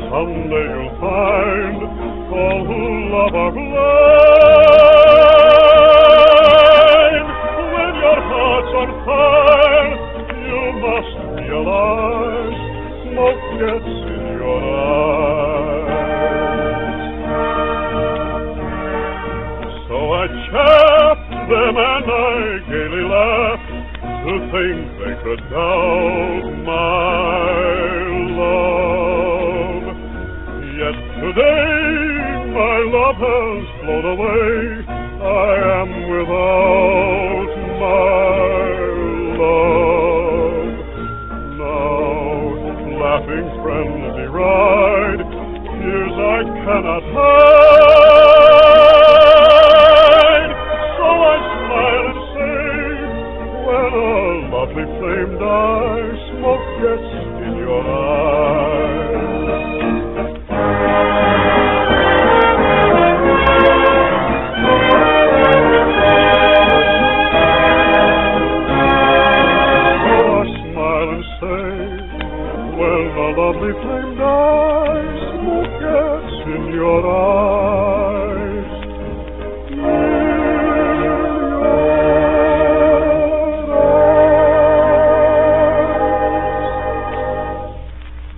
Someday you'll find all who love are blind. When your heart's on fire, you must realize smoke gets in your eyes. So I chaffed them and I gaily laughed to think they could doubt my love. Yet today my love has flown away. I am without my love. Now laughing friends deride tears I cannot hide. So I smile and say, when a lovely flame dies, smoke gets in your eyes. When a lovely flame dies, smoke gets in your eyes.